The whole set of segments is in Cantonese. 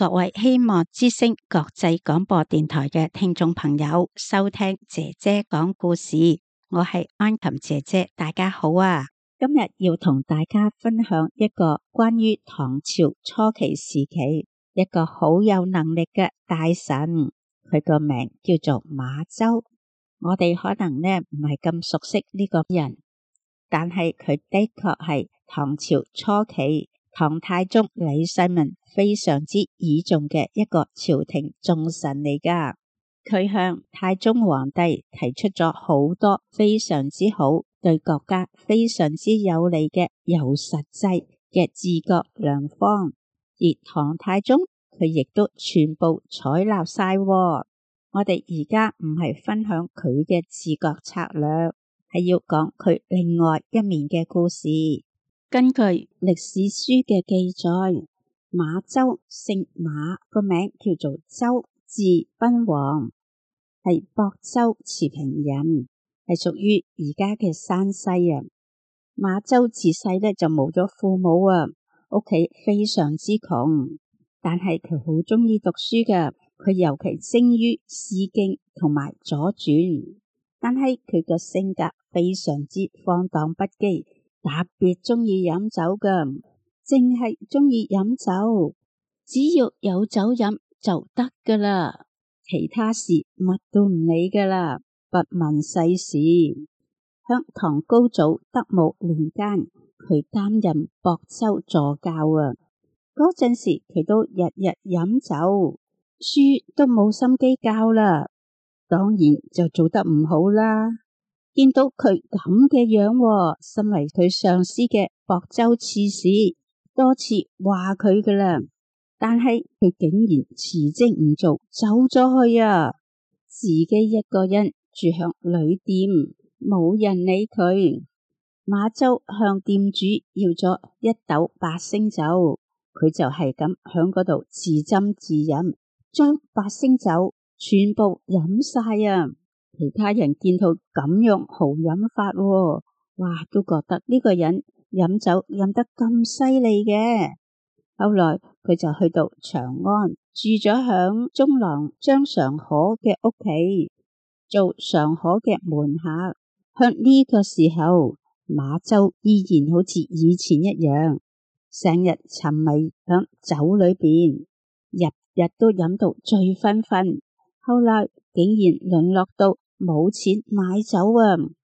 各位希望之聲國際廣播電台嘅聽眾朋友收聽姐姐講故事，我係安琴姐姐，大家好啊！今日要同大家分享一個關於唐朝初期時期一個好有能力嘅大臣，佢個名叫做馬周。我哋可能呢唔係咁熟悉呢個人，但係佢的確係唐朝初期唐太宗李世民非常之倚重嘅一個朝廷重臣嚟㗎。佢向太宗皇帝提出咗好多非常之好，對國家非常之有利嘅有實際嘅治國良方，而唐太宗佢亦都全部採納晒。我哋而家唔係分享佢嘅治國策略，係要講佢另外一面嘅故事。根據歷史書嘅記載，馬周姓馬，個名叫做周，字賓王，係亳州持平人，係屬於而家嘅山西啊。馬周自細呢就冇咗父母啊，屋企非常之窮，但係佢好中意讀書㗎，佢尤其精於《詩經》同埋《左傳》，但係佢嘅性格非常之放蕩不羈。特別中意飲酒噶，淨係中意飲酒，只要有酒飲就得噶啦，其他事乜都唔理噶啦，不問世事。響唐高祖德武年間，佢擔任亳州助教啊，嗰陣時佢都日日飲酒，書都冇心機教啦，當然就做得唔好啦。見到佢咁嘅樣，身為佢上司嘅亳州刺史多次話佢噶啦，但係佢竟然辭職唔做，走咗去啊！自己一個人住響旅店，冇人理佢。馬周向店主要咗1斗8升酒，佢就係咁響嗰度自斟自飲，將8升酒全部飲晒啊！其他人見到咁樣豪飲法，哇，都覺得呢個人飲酒飲得咁犀利嘅。後來佢就去到長安，住咗響中郎張常可嘅屋企，做常可嘅門客。向呢個時候，馬周依然好似以前一樣，成日沉迷響酒裏邊，日日都飲到醉醺醺。後來竟然淪落到冇錢買酒啊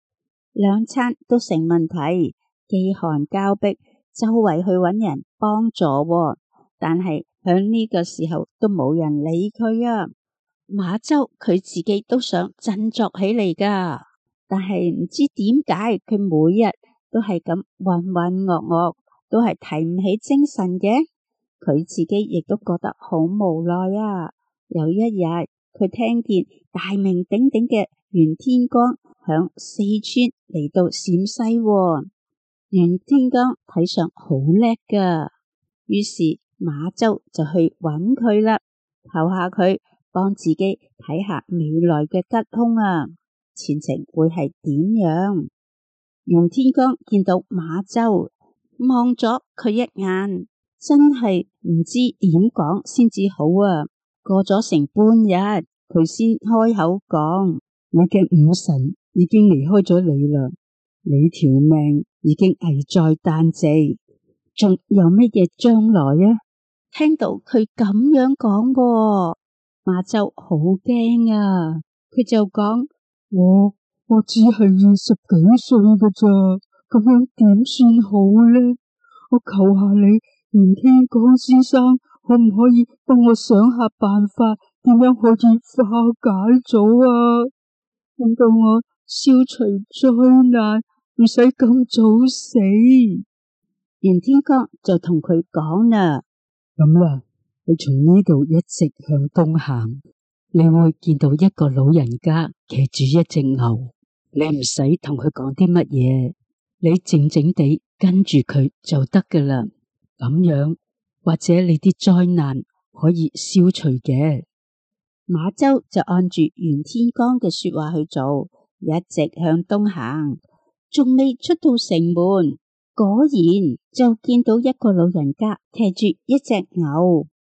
，2餐都成問題，飢寒交迫，周圍去揾人幫助，但係響呢個時候都冇人理佢啊。馬周佢自己都想振作起嚟噶，但係唔知點解佢每日都係咁渾渾噩噩，都係提唔起精神嘅。佢自己亦都覺得好無奈啊。有一日，佢聽見大名鼎鼎嘅袁天罡響四川嚟到陝西，袁天罡睇上好叻噶，於是馬周就去揾佢啦，求下佢幫自己睇下未來嘅吉凶啊，前程會係點樣？袁天罡見到馬周，望咗佢一眼，真係唔知點講先至好啊！過咗成半日，佢先開口講：我嘅午神已經離開咗你啦，你條命已經危在旦夕，仲有乜嘢將來啊？聽到佢咁樣講，馬周好驚啊！佢就講：我只係20幾歲㗎咋，咁樣點算好呢？我求下你，袁天罡先生，可唔可以幫我想下辦法，點樣可以化解咗啊？令到我消除災難，唔使咁早死。袁天罡就同佢講啦：咁啦，你從呢度一直向東行，你會見到一個老人家騎住一隻牛，你唔使同佢講啲乜嘢，你靜靜地跟住佢就得噶啦。咁樣或者你啲災難可以消除嘅。馬周就按住袁天罡嘅說話去做，一直向東行，仲未出到城門，果然就見到一個老人家騎住一隻牛。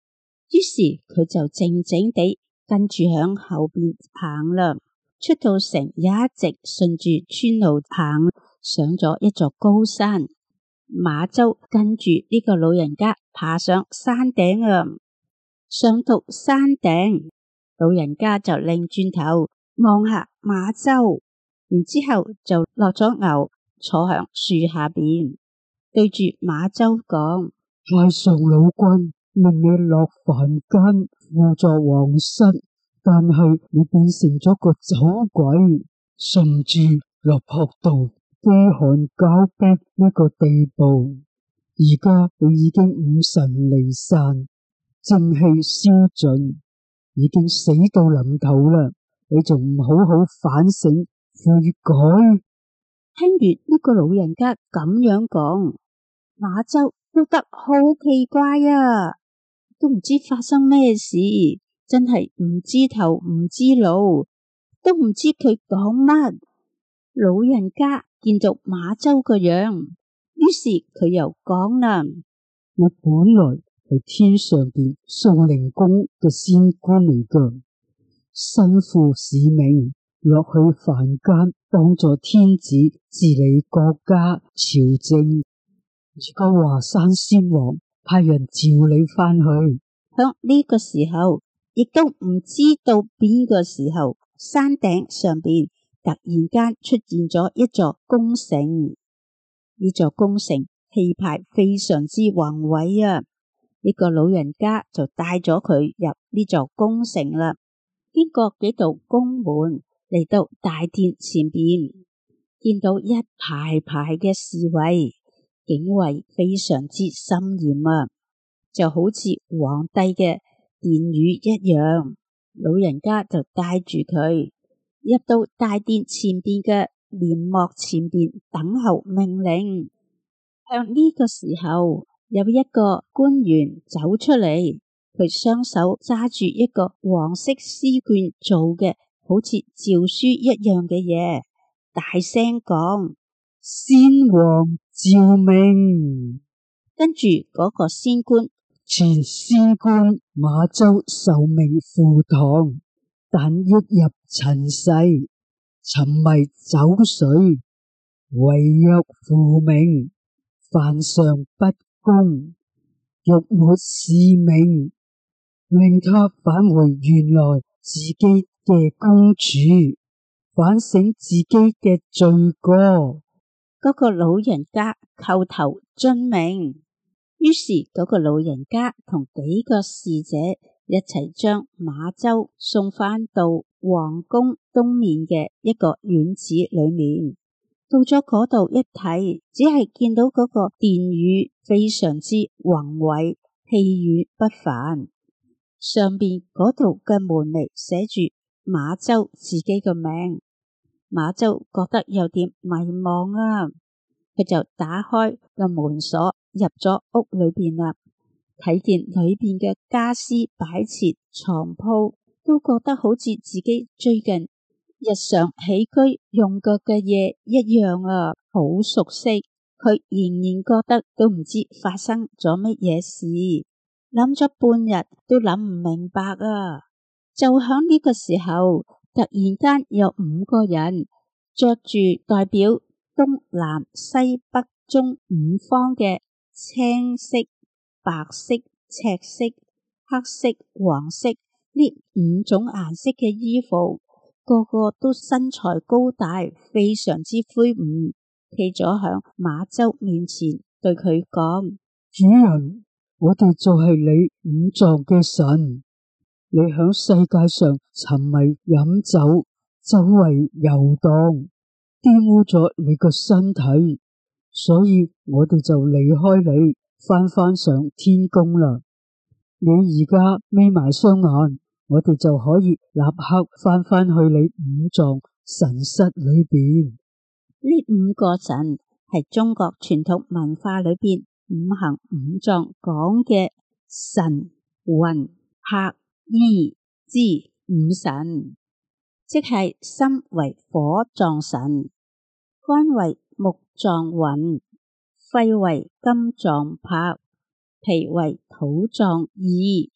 於是佢就靜靜地跟住響後邊行啦。出到城，一直順住村路行，上咗一座高山。馬周跟住呢個老人家爬上山頂啊。上到山頂，老人家就擰轉頭望下馬周，然之後就落咗牛，坐響樹下邊，對住馬周講： 太上老君命你落凡間輔助皇室，但係你變成咗個走鬼，甚至落魄到飢寒交迫呢個地步。而家你已經五神離散，正氣消盡，已經死到臨頭啦，你仲唔好好反省悔改？ 聽完呢個老人家咁樣講，馬周覺得好奇怪啊，都唔知發生咩事，真係唔知頭唔知路，都唔知佢講乜。老人家見到馬周個樣，於是佢又講啦： 我本來係天上邊素靈宮嘅仙官嚟㗎，身負使命落去凡間幫助天子治理國家朝政。而家華山仙王派人召你返去。 響呢個時候，亦都唔知道邊個時候，山頂上邊突然間出現咗一座宮城。呢座宮城氣派非常之宏偉啊！呢個老人家就帶咗佢入呢座宮城啦。經過幾道宮門，嚟到大殿前邊，見到一排排嘅侍衛，警衛非常之森嚴啊，就好似皇帝嘅殿宇一樣。老人家就帶住佢入到大殿前邊嘅簾幕前邊等候命令。向呢個時候，有一個官員走出嚟，佢雙手揸住一個黃色絲絹做嘅好似詔書一樣嘅嘢，大聲講： 先王詔命。 跟住嗰個仙官， 前仙官馬周受命赴唐，但一入塵世，沉迷酒水，違約負命，犯上不公，欲沒使命，令他返回原來自己嘅公主，反省自己嘅罪過。 嗰個老人家叩頭遵命。於是嗰個老人家同幾個侍者一齊將馬周送返到皇宮東面嘅一個院子裏面。到咗嗰度一睇，只係見到嗰個殿宇非常之宏偉，氣宇不凡。上邊嗰度嘅門楣寫住馬周自己嘅名。馬周覺得有點迷茫啊，佢就打開個門鎖，入咗屋裏邊啦。睇見裏邊嘅家私擺設、床鋪，都覺得好似自己最近日常起居用過嘅嘢一樣啊，好熟悉。佢仍然覺得都唔知發生咗乜嘢事，諗咗半日都諗唔明白啊。就響呢個時候，突然間有5個人着住代表東南西北中5方嘅青色、白色、赤色、黑色、黃色呢5種顏色嘅衣服，個個都身材高大，非常之魁梧，企咗響馬周面前，對佢講： 主人，我哋就係你5臟嘅神，你響世界上沉迷飲酒，周圍遊蕩，玷污咗你個身體，所以我哋就離開你，返上天宮啦。你而家眯埋雙眼，我哋就可以立刻返去你5臟神室裏邊。 呢5個神係中國傳統文化裏邊5行5臟講嘅神、魂、魄、意、志5神，即係心為火臟神，肝為木臟魂，肺為金臟魄，脾為土臟意，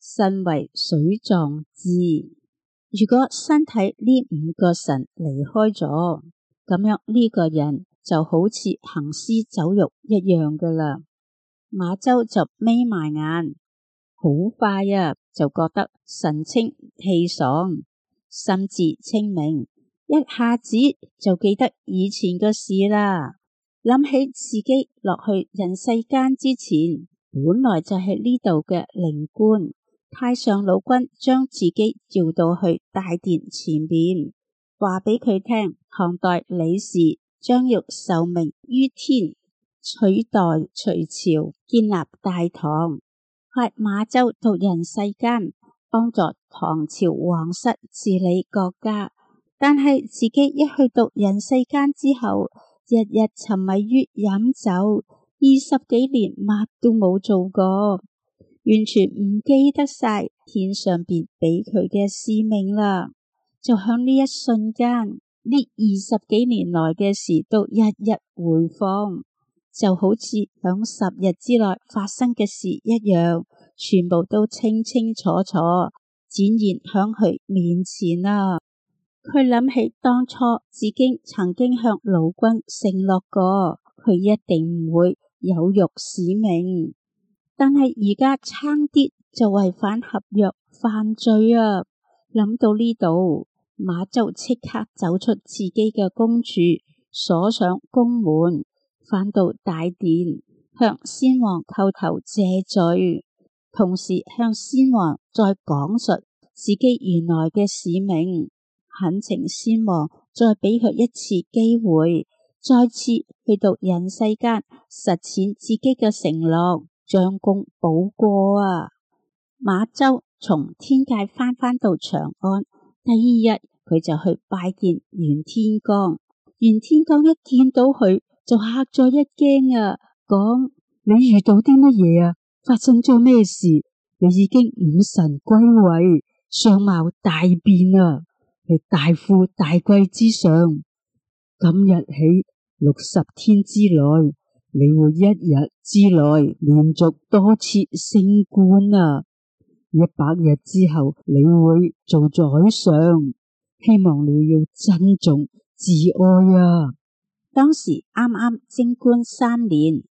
身為水藏智。如果身體呢5個神離開咗，咁樣呢個人就好似行屍走肉一樣噶啦。馬周就眯埋眼，好快就覺得神清氣爽，心智清明，一下子就記得以前嘅事啦。諗起自己落去人世間之前，本來就係呢度嘅靈官，太上老君將自己召到去大殿前面，話俾佢聽，唐代李氏將要受命於天，取代隋朝，建立大唐，派馬周到人世間，幫助唐朝皇室治理國家。但係自己一去到人世間之後，日日沉迷於飲酒，20幾年乜都冇做過，完全唔記得晒天上邊俾佢嘅使命啦。就響呢一瞬間，呢20幾年來嘅事都日日回放，就好似響10日之內發生嘅事一樣，全部都清清楚楚展現響佢面前啦。佢諗起當初自己曾經向老君承諾過，佢一定唔會有辱使命，但係而家差啲就違反合約犯罪啊！諗到呢度，馬周即刻走出自己嘅宮處，鎖上宮門，返到大殿，向先王叩頭謝罪，同時向先王再講述自己原來嘅使命，懇請先王再俾佢一次機會，再次去到人世間實踐自己嘅承諾，將功補過啊！馬周從天界返到長安，第2日佢就去拜見袁天罡。袁天罡一見到佢就嚇咗一驚啊，講：你遇到啲乜嘢啊？發生咗咩事？你已經5神歸位，相貌大變啊！係大富大貴之上，今日起60天之內，你會1日之內連續多次升官啊！100日之後，你會做宰相，希望你要珍重自愛啊！當時啱啱貞觀3年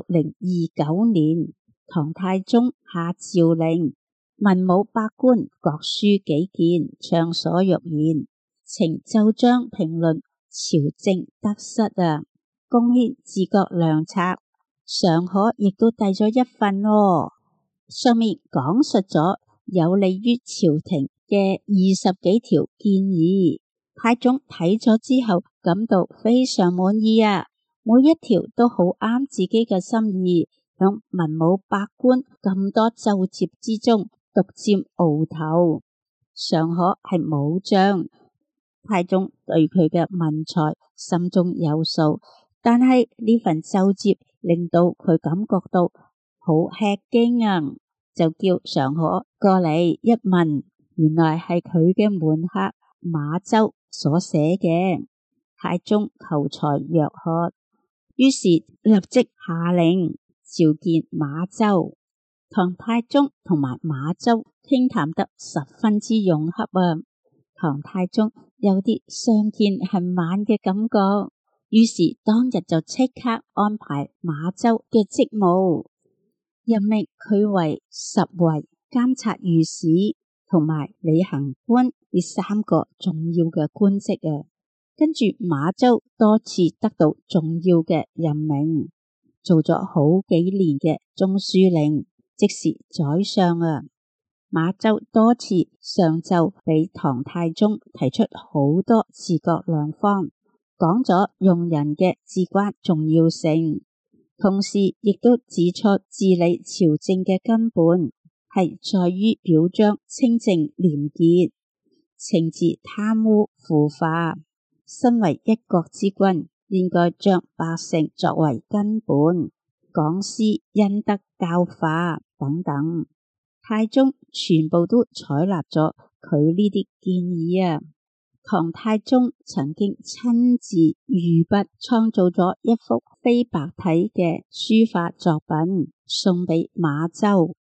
，6029年，唐太宗下詔令，文武百官各抒己見，暢所欲言，呈奏章評論朝政得失啊，貢獻治國良策。尚可亦都遞咗一份喎，上面講述咗有利於朝廷嘅20幾條建議。太宗睇咗之後感到非常滿意啊，每一條都好啱自己嘅心意，響文武百官咁多奏摺之中獨佔鰲頭。尚可係武將，太宗對佢嘅文才心中有數，但係呢份奏摺令到佢感覺到好吃驚啊，就叫尚可過嚟一問，原來係佢嘅門客馬周所寫嘅。太宗求才若渴，於是立即下令召見馬周。唐太宗同埋馬周傾談得十分之融洽啊，唐太宗有啲相見恨晚嘅感覺，於是當日就即刻安排馬周嘅職務，任命佢為實維、監察御史同埋履行官呢3個重要嘅官職啊。跟住馬周多次得到重要嘅任命，做咗好幾年嘅中書令，即是宰相啊。馬周多次上奏俾唐太宗，提出好多治國良方，講咗用人嘅至關重要性，同時亦都指出治理朝政嘅根本係在於表彰清正廉潔，懲治貪污腐化。身為一國之君，應該將百姓作為根本，廣施恩德教化等等。太宗全部都採納咗佢呢啲建議啊。唐太宗曾經親自御筆創造咗一幅非白體嘅書法作品，送俾馬周。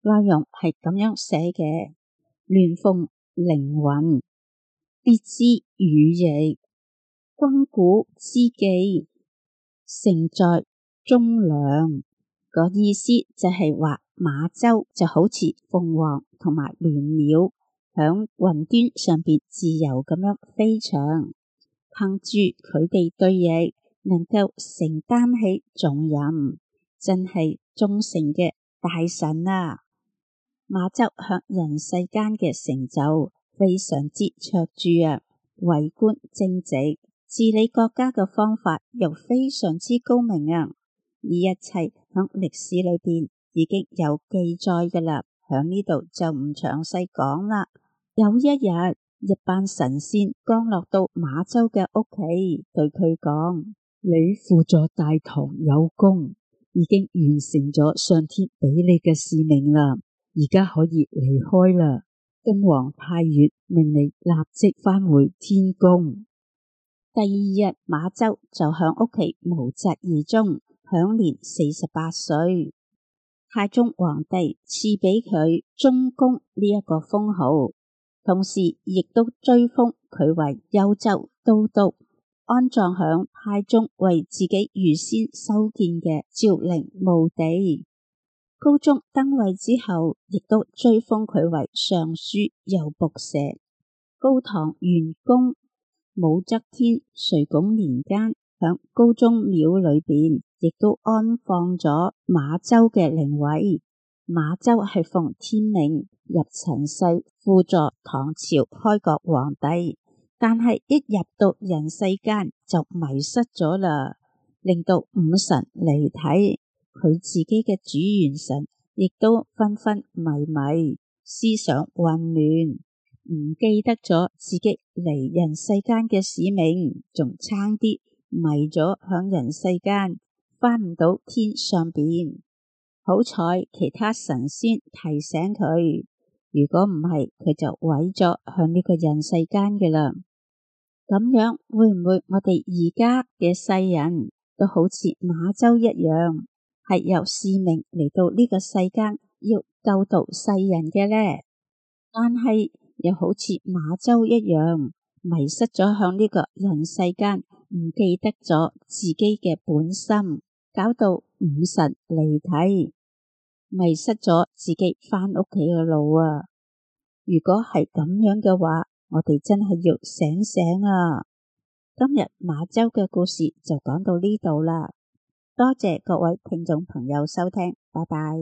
內容係咁樣寫嘅：鸞鳳凌雲，別之語譯，君古之記，盛在中梁。個意思就係話馬洲就好似鳳凰同埋鸞鳥響雲端上邊自由咁樣飛翔，憑住佢哋對翼能夠承擔起重任，真係忠誠嘅大臣啊！馬洲向人世間嘅成就非常之卓著啊，為官正直，治理國家嘅方法又非常之高明啊！呢一切響歷史裏邊已經有記載㗎喇，響呢度就唔詳細講啦。有一日，一班神仙降落到馬洲嘅屋企，對佢講：你輔助大唐有功，已經完成咗上天俾你嘅使命啦，而家可以離開啦。東皇太乙命你立即返回天宮。第二日，馬洲就響屋企無疾而終，享年48歲。太宗皇帝賜俾佢忠公呢一個封號，同時亦都追封佢為幽州都督，安葬響太宗為自己預先修建嘅昭陵墓地。高宗登位之後，亦都追封佢為尚書右僕射。高唐元公武則天垂拱年間，響高宗廟裏邊亦都安放咗馬洲嘅靈位。馬洲係奉天命入塵世輔助唐朝開國皇帝，但係一入到人世間就迷失咗啦，令到五神離體，佢自己嘅主元神亦都昏昏迷迷，思想混亂，唔記得咗自己嚟人世間嘅使命，仲差啲迷咗響人世間，返唔到天上邊。好彩其他神仙提醒佢，如果唔係佢就毀咗向呢個人世間嘅啦。咁樣會唔會我哋而家嘅世人都好似馬洲一樣，係由使命嚟到呢個世間要救度世人嘅呢？但係又好似馬洲一樣迷失咗向呢個人世間，唔記得咗自己嘅本心，搞到五神離體，迷失咗自己返屋企嘅路啊！如果係咁樣嘅話，我哋真係要醒醒啊！今日馬洲嘅故事就講到呢度啦，多謝各位聽眾朋友收聽，拜拜。